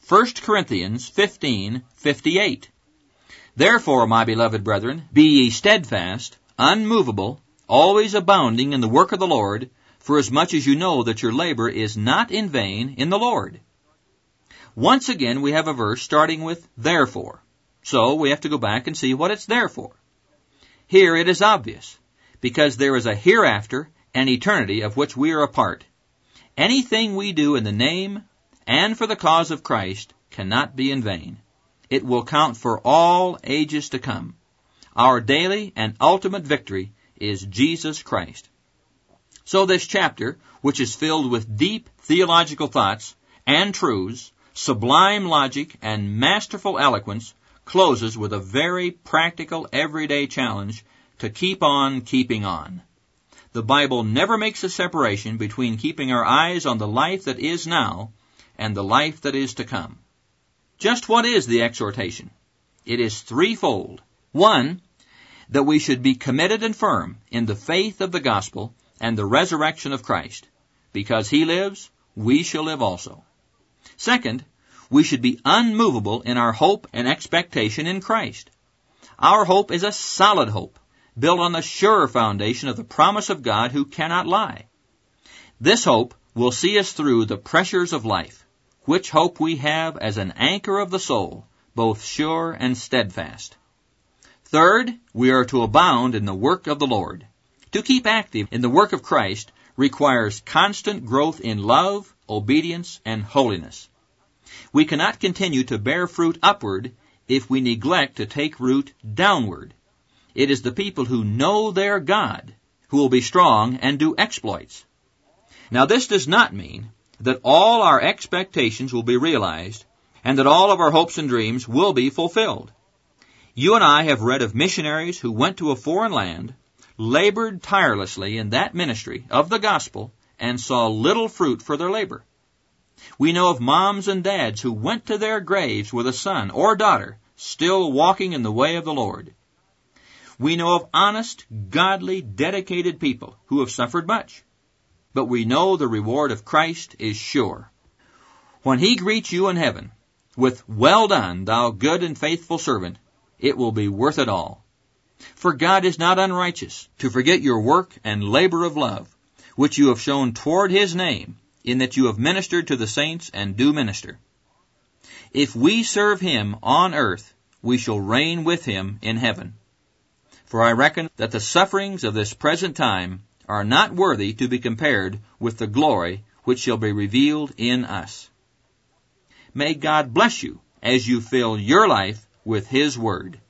1 Corinthians 15:58. Therefore, my beloved brethren, be ye steadfast, unmovable, always abounding in the work of the Lord, for as much as you know that your labor is not in vain in the Lord. Once again, we have a verse starting with therefore. So we have to go back and see what it's there for. Here it is obvious, because there is a hereafter and eternity of which we are a part. Anything we do in the name and for the cause of Christ cannot be in vain. It will count for all ages to come. Our daily and ultimate victory is Jesus Christ. So this chapter, which is filled with deep theological thoughts and truths, sublime logic, and masterful eloquence, closes with a very practical, everyday challenge to keep on keeping on. The Bible never makes a separation between keeping our eyes on the life that is now and the life that is to come. Just what is the exhortation? It is threefold. One, that we should be committed and firm in the faith of the gospel and the resurrection of Christ. Because he lives, we shall live also. Second, we should be unmovable in our hope and expectation in Christ. Our hope is a solid hope, built on the sure foundation of the promise of God who cannot lie. This hope will see us through the pressures of life, which hope we have as an anchor of the soul, both sure and steadfast. Third, we are to abound in the work of the Lord. To keep active in the work of Christ requires constant growth in love, obedience, and holiness. We cannot continue to bear fruit upward if we neglect to take root downward. It is the people who know their God who will be strong and do exploits. Now, this does not mean that all our expectations will be realized and that all of our hopes and dreams will be fulfilled. You and I have read of missionaries who went to a foreign land, labored tirelessly in that ministry of the gospel, and saw little fruit for their labor. We know of moms and dads who went to their graves with a son or daughter still walking in the way of the Lord. We know of honest, godly, dedicated people who have suffered much. But we know the reward of Christ is sure. When he greets you in heaven with, "Well done, thou good and faithful servant," it will be worth it all. For God is not unrighteous to forget your work and labor of love, which you have shown toward his name, in that you have ministered to the saints and do minister. If we serve him on earth, we shall reign with him in heaven. For I reckon that the sufferings of this present time are not worthy to be compared with the glory which shall be revealed in us. May God bless you as you fill your life with his word.